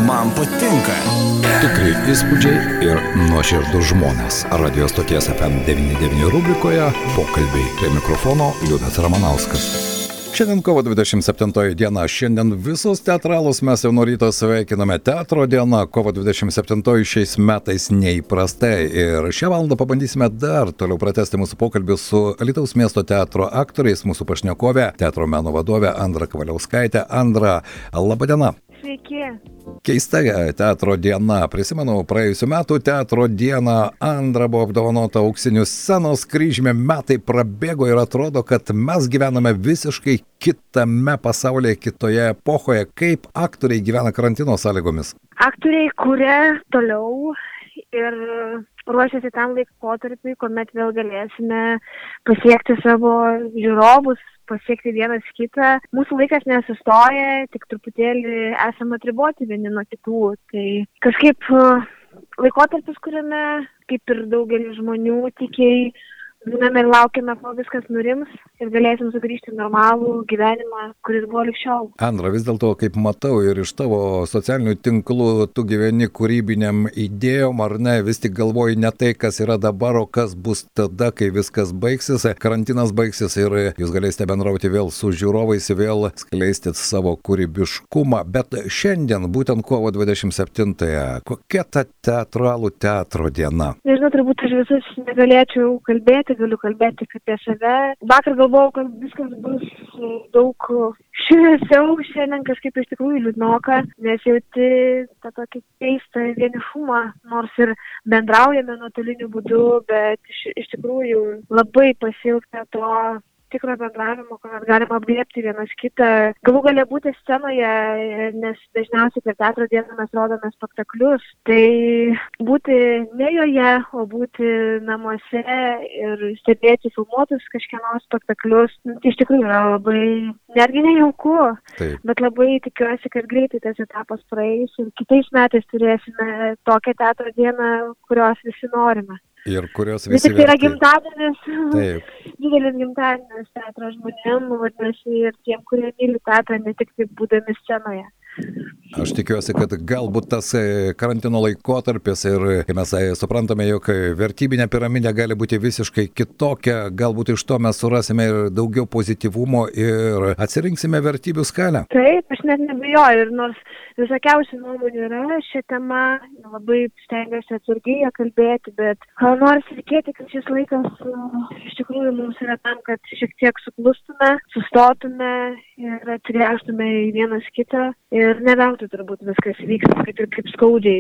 Man patinka. Tikrai įspūdžiai ir nuoširdus žmonės. Radio stoties FM99 rubrikoje pokalbiai. Prie mikrofono Liudas Ramanauskas. Šiandien kovo 27 diena. Šiandien visus teatralus mes jau nuo ryto sveikiname. Teatro diena kovo 27 šiais metais neįprastai. Ir šią valandą pabandysime dar toliau pratęsti mūsų pokalbį su Alytaus miesto teatro aktoriais. Mūsų pašnekovė, teatro meno vadovė Andra Kavaliauskaitė. Andra, laba diena. Sveiki. Keista teatro diena. Prisimenu, praėjusiu metu teatro dieną Andra buvo apdovanota auksiniu scenos kryžiumi. Metai prabėgo ir atrodo, kad mes gyvename visiškai kitame pasaulyje, kitoje epochoje. Kaip aktoriai gyvena karantino sąlygomis? Aktoriai kuria toliau ir ruošiasi tam laikotarpiui, kuomet vėl galėsime pasiekti savo žiūrovus, pasiekti vienas kitą. Mūsų laikas nesustoja, tik truputėlį esame atriboti vieni nuo kitų. Tai kažkaip laikotarpis, kuriame, kaip ir daugelis žmonių, tikiai būname ir laukiame, kol viskas nurims ir galėsim sugrįžti į normalų gyvenimą, kuris buvo lig šiol. Andra, vis dėlto, kaip matau ir iš tavo socialinių tinklų, tu gyveni kūrybiniam idėjom, ar ne? Vis tik galvoji ne tai, kas yra dabar, o kas bus tada, kai viskas baigsis, karantinas baigsis ir jūs galėsite bendrauti vėl su žiūrovais, vėl skleisti savo kūrybiškumą. Bet šiandien, būtent kovo 27-ąją, kokia ta teatro diena? Nežinau, turbūt aš visus negalėčiau kalbėti, galiu kalbėti apie save. Vakar galvojau, kad viskas bus daug šviesiau, šiandien kažkaip iš tikrųjų liūdnoka, nes jauti tą tokį keistą vienišumą, nors ir bendraujame nuotoliniu būdu, bet iš tikrųjų labai pasiilgta to tikro bendravimo, kuomet galima apglėbti vienas kitą. Galų galia būti scenoje, nes dažniausiai per teatro dieną mes rodome spektaklius. Tai būti ne joje, o būti namuose ir stebėti filmuotus kažkieno spektaklius, iš tikrųjų yra labai netgi nejauku. Taip. Bet labai tikiuosi, kad greitai tas etapas praeis ir kitais metais turėsime tokią teatro dieną, kurios visi norime. Ir kurios visi tai yra gimtadienis, didelis gimtadienis teatro žmonėm, vadinasi, ir tiem, kurie myli teatrą, ne tik taip būdami scenoje. Aš tikiuosi, kad galbūt tas karantino laikotarpis ir mes suprantame, jog vertybinė piramidė gali būti visiškai kitokia, galbūt iš to mes surasime ir daugiau pozityvumo ir atsirinksime vertybių skalę. Taip, aš net nebijoju ir nors visokiausių nuomonių yra šią temą, labai stengiuosi atsargiai kalbėti, bet nors reikėti, kad šis laikas iš tikrųjų mums yra tam, kad šiek tiek suklustume, sustotume ir atsigręžtume į vienas kitą. Ir neveltui turbūt viskas vyksta, kad ir kaip skaudžiai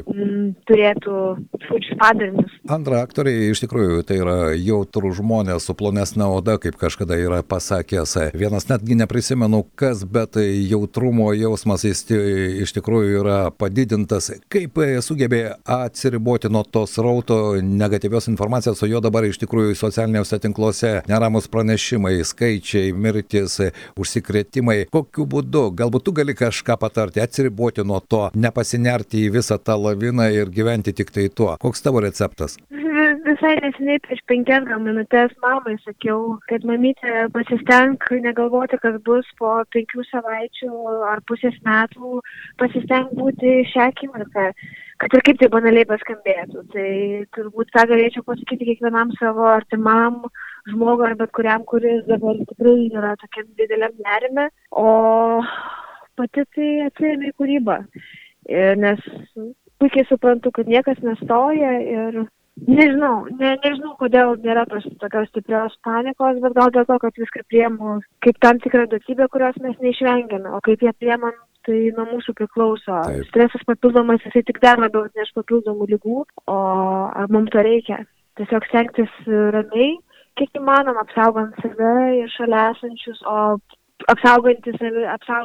turėtų skaudžius padarinius. Andra, aktoriai iš tikrųjų tai yra jautrų žmonės su plonesne oda, kaip kažkada yra pasakęs. Vienas netgi neprisimenu kas, bet jautrumo jausmas jis iš tikrųjų yra padidintas. Kaip sugebėjo atsiriboti nuo to srauto negatyvios informacijos, o jo dabar iš tikrųjų socialiniuose tinkluose neramus pranešimai, skaičiai, mirtis, užsikrėtimai. Kokiu būdu? Galbūt tu gali kažką patarti, atsiriboti nuo to, nepasinerti į visą tą laviną ir gyventi tik tai tuo. Koks tavo receptas? Visai neseniai prieš 5 minutės mamai sakiau, kad mamytė pasistenk negalvoti, kas bus po 5 savaičių ar pusės metų, pasistenk būti šią akimirką, kad ir kaip tai banaliai paskambėtų. Tai turbūt tą galėčiau pasakyti kiekvienam savo artimam žmogui ar bet kuriam, kuris dabar tikrai yra tokiam dideliam nerime, o pati tai atsirėmė į kūrybą, nes puikiai suprantu, kad niekas nestoja ir nežinau, kodėl nėra tokios stiprios panikos, bet gal dėl to, kad viską priimu kaip tam tikrą duotybę, kurios mes neišvengiame, o kaip ją priimam, tai nuo mūsų priklauso. Taip. Stresas papildomas, jisai tik dar labiau atneš papildomų ligų, o ar mums to reikia? Tiesiog stengtis ramiai, kiek įmanoma, apsaugant save ir šalia esančius, o apsaugantis save,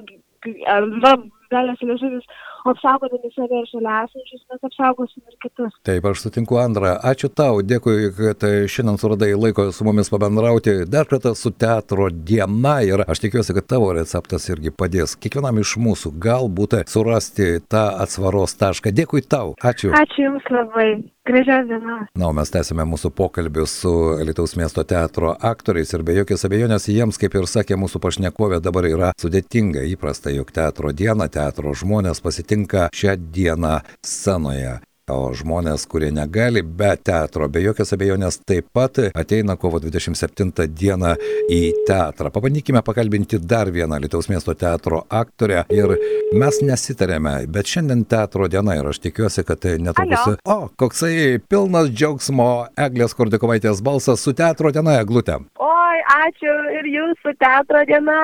apsaugodami save ir šalia esančius, mes apsaugosim ir kitus. Taip, aš sutinku, Andra. Ačiū tau, dėkui, kad šiandien suradai laiko su mumis pabendrauti. Dar kartą su teatro diena ir aš tikiuosi, kad tavo receptas irgi padės kiekvienam iš mūsų galbūt surasti tą atsvaros tašką. Dėkui tau. Ačiū. Ačiū Jums labai. Gražios dienos. Na, o mes tęsime mūsų pokalbį su Alytaus miesto teatro aktoriais ir be jokios abejonės jiems, kaip ir sakė mūsų pašnekovė, dabar yra sudėtinga, įprasta, jog teatro diena, teatro žmonės pasitinka susitinka šią dieną scenoje. O žmonės, kurie negali be teatro, be jokios abejonės taip pat ateina kovo 27 dieną į teatrą. Pabandykime pakalbinti dar vieną Alytaus miesto teatro aktorę ir mes nesitarėme, bet šiandien teatro diena ir aš tikiuosi, kad netrukus... O, koksai pilnas džiaugsmo Eglės Kurdikovaitės balsas su teatro diena, Eglutė. Oi, ačiū ir jūsų teatro diena.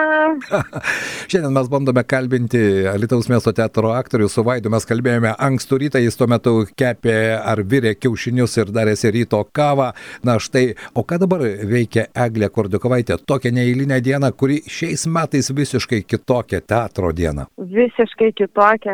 Šiandien mes bandome kalbinti Alytaus miesto teatro aktorių. Su Vaidu mes kalbėjome ankstų rytą, jis tuo metu kepė ar virė kiaušinius ir darėsi ryto kavą. Na štai, o ką dabar veikia Eglė Kurdikovaitė? Tokią neeilinę dieną, kuri šiais metais visiškai kitokia teatro diena. Visiškai kitokia.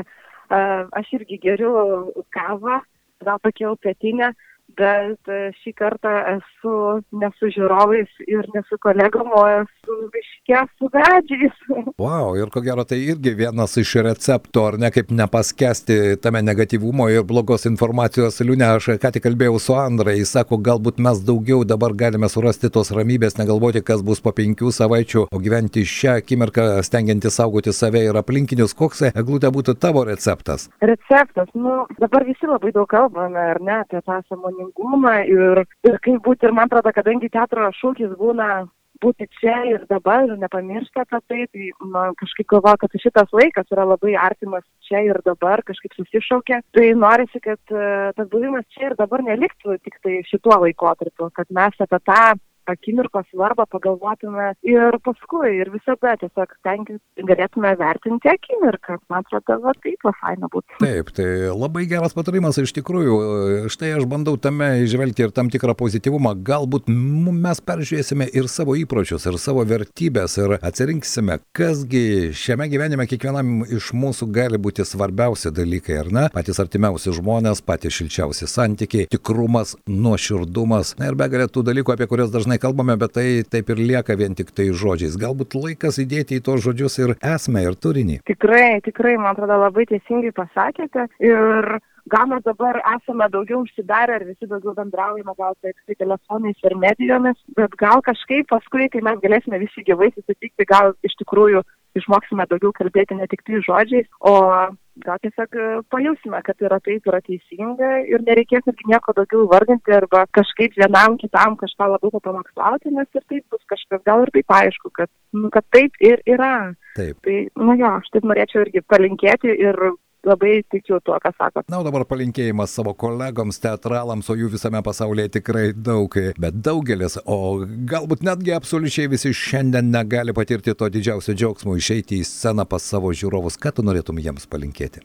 Aš irgi geriu kavą, gal tokia pietinė, bet šį kartą esu ne su žiūrovais ir ne su kolegom, o esu miške su medžiais. Wow, ir ko gero tai irgi vienas iš receptų, ar ne, kaip nepaskesti tame negatyvumo ir blogos informacijos liūne. Aš ką tik kalbėjau su Andra, jis sako, galbūt mes daugiau dabar galime surasti tos ramybės, negalvoti, kas bus po 5 savaičių, o gyventi šią akimirką, stengiantis saugoti save ir aplinkinius. Koks, Eglutė, būtų tavo receptas? Receptas, dabar visi labai daug kalbame, ar ne, apie tą sąmoningumą ir kaip būti, ir man atrodo, kadangi teatro šūkis būna būti čia ir dabar ir nepamiršti apie tai man kažkaip galvoju, kad šitas laikas yra labai artimas čia ir dabar, kažkaip susišaukia. Tai norisi, kad tas buvimas čia ir dabar neliktų tik tai šituo laikotarpiu, kad mes apie tą akimirkos svarbą pagalvotume ir paskui, ir visada tiesiog galėtume vertinti akimirką. Man atrodo, taip faina būtų. Taip, tai labai geras patarimas iš tikrųjų. Štai aš bandau tame įžvelgti ir tam tikrą pozityvumą. Galbūt mes peržiūrėsime ir savo įpročius, ir savo vertybės, ir atsirinksime, kasgi šiame gyvenime kiekvienam iš mūsų gali būti svarbiausi dalykai, ar ne? Patys artimiausi žmonės, patys šilčiausi santykiai, tikrumas, nuoširdumas, na ir begalė tų dalykų, apie kurias dažnai kalbame, bet tai taip ir lieka vien tik tai žodžiais. Galbūt laikas įdėti į tos žodžius ir esmę, ir turinį. Tikrai, man atrodo, labai teisingai pasakėte. Ir gal mes dabar esame daugiau užsidarę ir visi daugiau bendraujame, gal tai telefonais ir medijomis, bet gal kažkaip paskui, kai mes galėsime visi gyvai susitikti, gal iš tikrųjų išmoksime daugiau kalbėti ne tik tai žodžiais, o gal tiesiog pajausime, kad yra taip, yra teisinga ir nereikės irgi nieko daugiau vardinti arba kažkaip vienam kitam kažką labiau pamokslauti, nes ir taip bus kažkas, gal ir taip aišku, kad taip ir yra. Taip. Tai, aš taip norėčiau irgi palinkėti ir labai tikiu tuo, ką sakot. Na, o dabar palinkėjimas savo kolegoms, teatralams, o jų visame pasaulyje tikrai daug, bet daugelis, o galbūt netgi absoliučiai visi šiandien negali patirti to didžiausio džiaugsmo išeiti į sceną pas savo žiūrovus. Ką tu norėtum jiems palinkėti?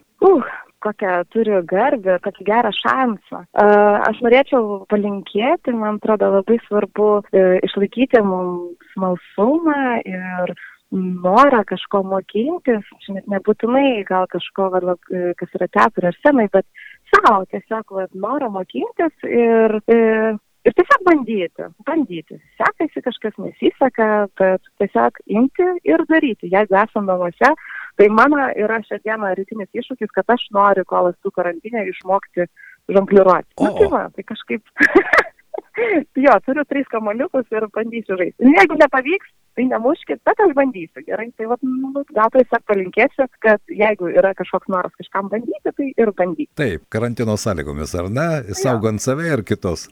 Kokią turiu garbę, kokį gerą šansą. Aš norėčiau palinkėti, man atrodo, labai svarbu išlaikyti mums smalsumą ir norą kažko mokintis, net nebūtinai gal kažko, kas yra teatro ar scenai, bet savo tiesiog norą mokintis ir tiesiog bandyti. Sekasi kažkas, nesiseka, bet tiesiog imti ir daryti. Jeigu esame namuose, tai mano yra šią dieną rytinis iššūkis, kad aš noriu, kol esu karantinė, išmokti žongliruoti. Tai kažkaip... turiu 3 kamuoliukus ir bandysiu žaisti. Jeigu nepavyks, tai nemuškit, bet aš bandysiu. Gerai, tai gal tiesiog palinkėsiu, kad jeigu yra kažkoks noras kažkam bandyti, tai ir bandyti. Taip, karantino sąlygomis, ar ne? Saugant save ir kitus.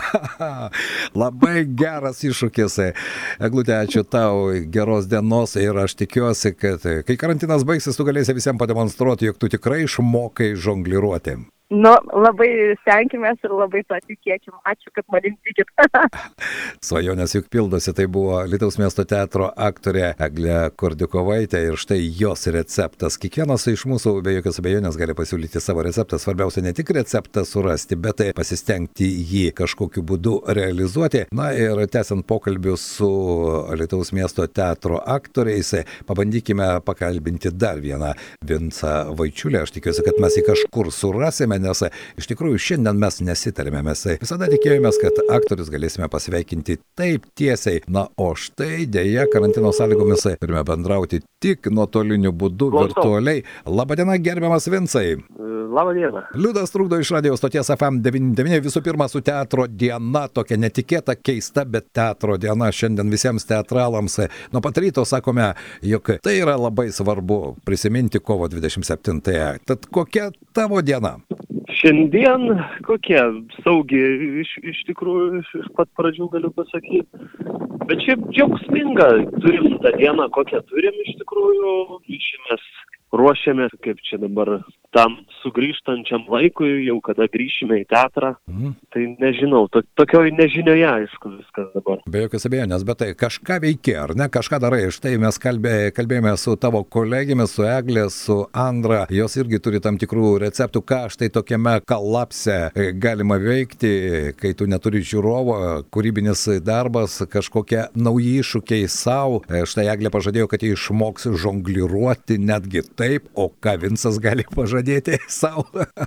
Labai geras iššūkis. Eglutė, ačiū tau, geros dienos ir aš tikiuosi, kad kai karantinas baigsis, tu galėsi visiems pademonstruoti, jog tu tikrai išmokai žongliruoti. Labai stenkimės ir labai to tikėkim. Ačiū, kad manim tikit. Svajonės juk pildosi, tai buvo Alytaus miesto teatro aktorė Eglė Kurdikovaitė ir štai jos receptas. Kiekvienas iš mūsų be jokios abejonės gali pasiūlyti savo receptą. Svarbiausia ne tik receptą surasti, bet tai pasistengti jį kažkokiu būdu realizuoti. Na ir tęsiant pokalbius su Alytaus miesto teatro aktoriais, pabandykime pakalbinti dar vieną Vincą Vaičiulį. Aš tikiuosi, kad mes jį kažkur surasime, nes iš tikrųjų šiandien mes nesitarėme, mes visada tikėjomės, kad aktorius galėsime pasveikinti taip tiesiai. Na, o štai dėja karantino sąlygomis turime bendrauti tik nuotoliniu būdu, virtualiai. Labadiena, gerbiamas Vincai. Labą dieną. Liudas Trukdo iš radio stoties FM99. Visų pirma, su teatro diena, tokia netikėta, keista, bet teatro diena šiandien visiems teatralams. Nuo pat ryto sakome, jog tai yra labai svarbu prisiminti kovo 27-ąją. Tad kokia tavo diena? Šiandien kokia saugi, iš tikrųjų, iš pat pradžių galiu pasakyti. Bet šiaip džiaugsminga, turim tą dieną, kokią turim iš tikrųjų, išimės, ruošiamės, kaip čia dabar tam sugrįžtančiam laikui, jau kada grįšime į teatrą. Tai nežinau, tokioj nežinioje, aišku, viskas dabar. Be jokios abejonės, bet tai kažką veiki, ar ne, kažką darai. Štai mes kalbėjome su tavo kolegėmis, su Eglė, su Andra. Jos irgi turi tam tikrų receptų, ką štai tokiame kalapse galima veikti, kai tu neturi žiūrovo, kūrybinis darbas, kažkokie nauji iššūkiai savo. Štai Eglė pažadėjo, kad jie išmoks žongliruoti netgi taip, o ką Vincas gali pažadėti savo?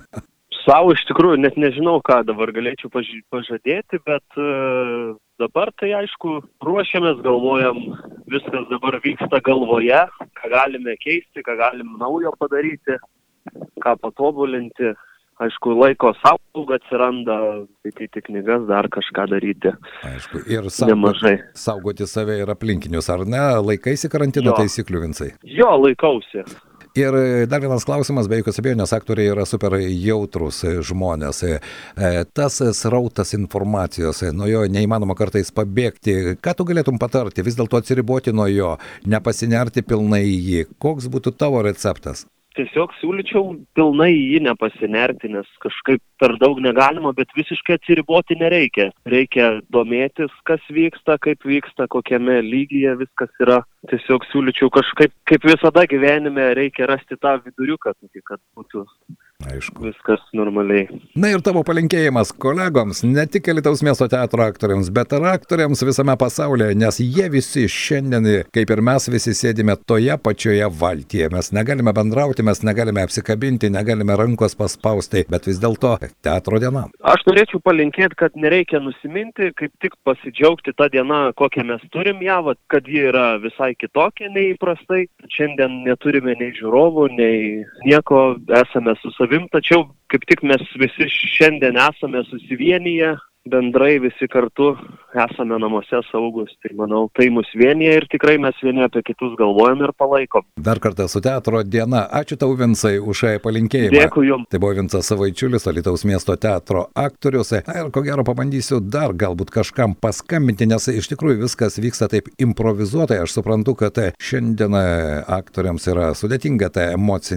Sau iš tikrųjų net nežinau, ką dabar galėčiau pažadėti, bet dabar tai aišku, ruošiamės, galvojam, viskas dabar vyksta galvoje, ką galime keisti, ką galim naujo padaryti, ką patobulinti. Aišku, laiko savo atsiranda, skaityti knygas, dar kažką daryti. Aišku, ir saugoti save ir aplinkinius, ar ne? Laikaisi karantino taisyklių, Vincai? Jo, laikausi. Ir dar vienas klausimas, be jokios abejonės, aktoriai yra super jautrus žmonės. Tas srautas informacijos, nuo jo neįmanoma kartais pabėgti. Ką tu galėtum patarti? Vis dėlto atsiriboti nuo jo, nepasinerti pilnai į jį. Koks būtų tavo receptas? Tiesiog siūlyčiau pilnai į jį nepasinerti, nes kažkaip per daug negalima, bet visiškai atsiriboti nereikia. Reikia domėtis, kas vyksta, kaip vyksta, kokiame lygyje viskas yra. Tiesiog siūlyčiau kažkaip, kaip visada gyvenime, reikia rasti tą viduriuką, kad būtų viskas normaliai. Na ir tavo palinkėjimas kolegoms, ne tik Alytaus miesto teatro aktoriams, bet ir aktoriams visame pasaulyje, nes jie visi šiandien, kaip ir mes visi sėdime toje pačioje valtyje. Mes negalime bendrauti, mes negalime apsikabinti, negalime rankos paspausti, bet vis dėlto teatro diena. Aš norėčiau palinkėti, kad nereikia nusiminti, kaip tik pasidžiaugti tą dieną, kokią mes turim ją, kad ji yra visai kitokia nei įprastai. Šiandien neturime nei žiūrovų, nei nieko, esame su savim, tačiau kaip tik mes visi šiandien esame susivienyje, bendrai visi kartu esame namuose saugus. Tai manau, tai mus vienyje ir tikrai mes vieni apie kitus galvojam ir palaikom. Dar kartą su teatro diena. Ačiū tau, Vincai, už palinkėjimą. Dėkui jums. Tai buvo Vincas Vaičiulis, Alytaus miesto teatro aktorius. Ir ko gero pabandysiu dar galbūt kažkam paskambinti, nes iš tikrųjų viskas vyksta taip improvizuotai. Aš suprantu, kad šiandien aktoriams yra sudėtinga ta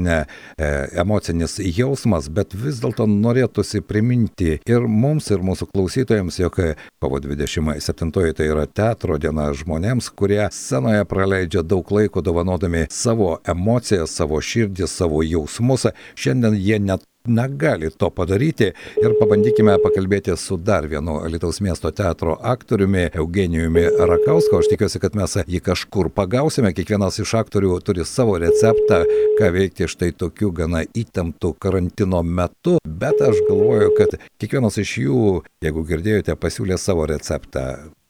emocinis jausmas, bet vis dėlto norėtųsi priminti ir mums, ir mūsų klausytojams, jog kovo 27 tai yra teatro diena žmonėms, kurie scenoje praleidžia daug laiko dovanodami savo emocijas, savo širdį, savo jausmus. Šiandien jie net negali to padaryti ir pabandykime pakalbėti su dar vienu Alytaus miesto teatro aktoriumi Eugenijumi Rakausku. Aš tikiuosi, kad mes jį kažkur pagausime. Kiekvienas iš aktorių turi savo receptą, ką veikti štai tokiu gana įtemptų karantino metu, bet aš galvoju, kad kiekvienas iš jų, jeigu girdėjote, pasiūlė savo receptą.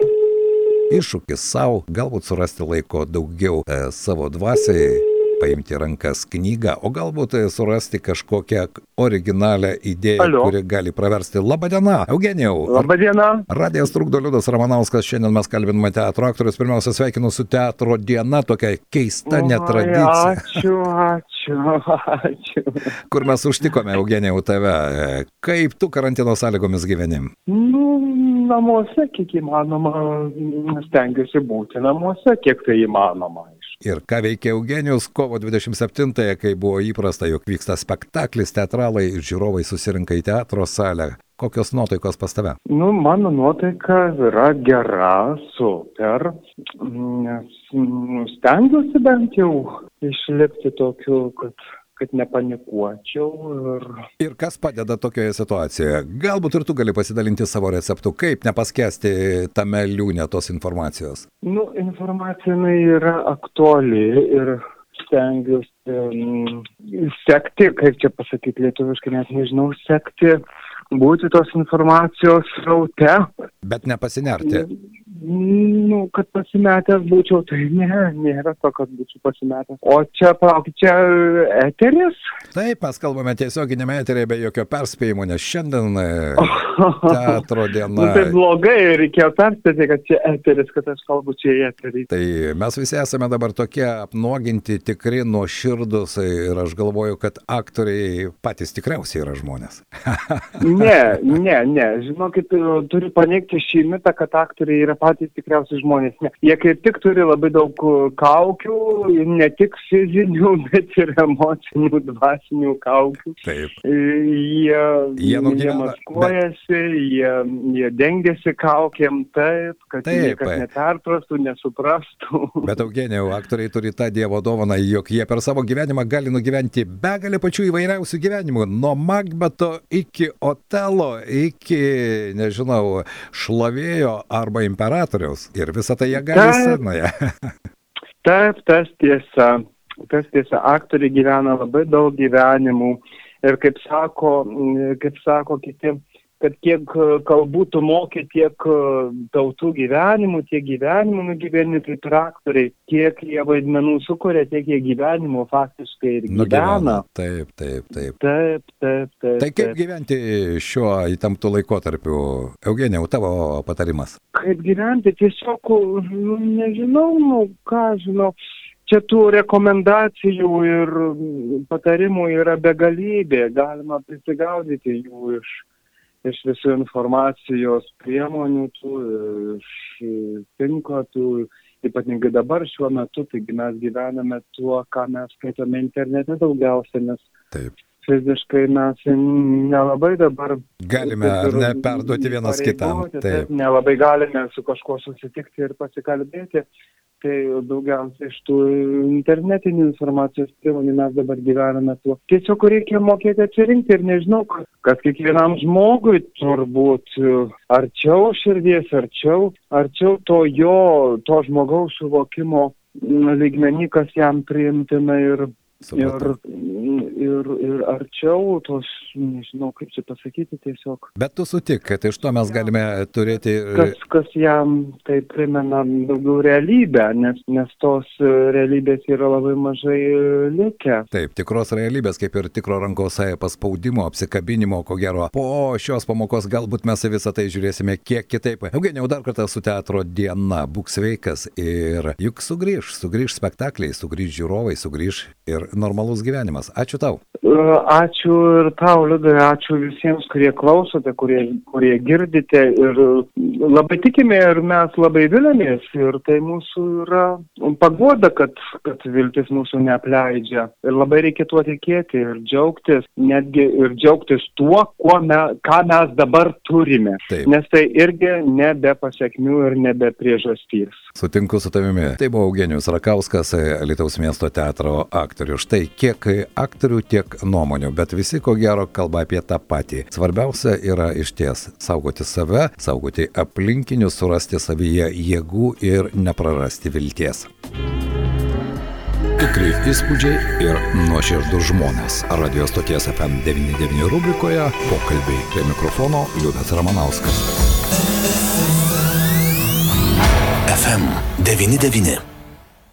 Iššūkis savo, galbūt surasti laiko daugiau savo dvasiai, paimti rankas knygą, o galbūt surasti kažkokią originalią idėją, kuri gali praversti. Labadiena, Eugenijau. Labadiena. Radijas Trukdo, Liudas Ramanauskas. Šiandien mes kalbiname teatro aktorius. Pirmiausia, sveikinu su teatro diena, tokia keista netradicija. Ačiū. Kur mes užtikome, Eugenijau, tave? Kaip tu karantino sąlygomis gyveni? Namuose, kiek įmanoma, stengiuosi būti namuose, kiek tai įmanoma. Ir ką veikia Eugenijus kovo 27-ąją, kai buvo įprasta, jog vyksta spektaklis, teatralai ir žiūrovai susirinka į teatro salę. Kokios nuotaikos pas tave? Mano nuotaika yra gera, super, nes stengiuosi bent jau išlikti tokiu, kad nepanikuočiau. Ir kas padeda tokioje situacijoje? Galbūt ir tu gali pasidalinti savo receptu, kaip nepaskesti tame liūne tos informacijos? Informacija yra aktuali ir stengiuosi sekti, kaip čia pasakyti lietuviškai, net nežinau, sekti būti tos informacijos sraute. Bet nepasinerti. Kad pasimetęs būčiau, tai nėra to, kad būčiau pasimetęs. O čia, palauk, čia eteris? Taip, mes kalbame tiesioginėme eteryje be jokio perspėjimo, nes šiandien teatro diena. Tai blogai, reikėjo perspėti, kad čia eteris, kad aš kalbu čia į eterį. Tai mes visi esame dabar tokie apnuoginti, tikri, nuoširdus ir aš galvoju, kad aktoriai patys tikriausiai yra žmonės. Ne. Žinokit, turiu paneigti šį mitą, kad aktoriai yra patys tikriausiai žmonės. Ne. Jie kaip tik turi labai daug kaukių, ne tik fizinių, bet ir emocinių, dvasinių kaukių. Taip. Jie maskuojasi, jie dengiasi kaukiam taip, kad niekas neperprastų, nesuprastų. Bet Eugenijau, aktoriai turi tą dievo dovaną, jog jie per savo gyvenimą gali nugyventi begalę pačių įvairiausių gyvenimų, nuo Makbeto iki Otelo, iki, nežinau, Šlavėjo arba imperatoriaus. Ir visą tai jie gali scenoje. Taip, tas tiesa. Aktoriai gyvena labai daug gyvenimų. Ir kaip sako kiti, kad kiek kalbų tu moki, tiek tautų gyvenimų, tiek gyvenimų nugyveni, kaip ir aktoriai. Kiek jie vaidmenų sukuria, tiek jie gyvenimų faktiškai ir gyvena. Taip. Tai kaip gyventi šiuo įtemptu laikotarpiu? Eugenijau, tavo patarimas. Kaip gyventi? Tiesiog, nežinau, žinau. Čia tų rekomendacijų ir patarimų yra begalybė. Galima prisigaudyti jų iš visų informacijos priemonių, iš tinklapių, ypatingai dabar šiuo metu, taigi mes gyvename tuo, ką mes skaitome internete daugiausia, nes fiziškai mes nelabai dabar galime perduoti vienas kitam. Taip. Nelabai galime su kažkuo susitikti ir pasikalbėti. Tai daugiausiai iš tų internetinių informacijos priemonių mes dabar gyvename tuo. Tiesiog reikia mokėti atsirinkti ir nežinau, kad kiekvienam žmogui turbūt arčiau širdies, arčiau to žmogaus suvokimo lygmenį, kas jam priimtina ir arčiau tos, nežinau kaip čia pasakyti tiesiog. Bet tu sutik, kad iš to mes galime turėti... Kas jam tai primena daugiau realybę, nes tos realybės yra labai mažai likę. Taip, tikros realybės, kaip ir tikro rankos paspaudimo, apsikabinimo, ko gero. Po šios pamokos galbūt mes visą tai žiūrėsime kiek kitaip. Eugenijau, dar kartą su teatro diena, būk sveikas ir juk sugrįž spektakliai, sugrįž žiūrovai, sugrįž ir normalus gyvenimas. Ačiū tau. Ačiū ir tau, Liudai, ačiū visiems, kurie klausote, kurie girdite ir labai tikime ir mes labai vilėmės ir tai mūsų yra paguoda, kad viltis mūsų neapleidžia ir labai reikia tuo tikėti ir džiaugtis, netgi ir džiaugtis tuo, ką mes dabar turime. Taip. Nes tai irgi nebe pasiekmių ir nebe priežastys. Sutinku su tavimi. Tai buvo Eugenijus Rakauskas, Alytaus miesto teatro aktorius. Štai kiek aktorių, tiek nuomonių, bet visi ko gero kalba apie tą patį. Svarbiausia yra išties saugoti save, saugoti aplinkinius, surasti savyje jėgų ir neprarasti vilties. Tikri įspūdžiai ir nuoširdus žmonės. Radio stoties FM 99 rubrikoje pokalbiai. Prie mikrofono Liudas Ramanauskas. FM 99.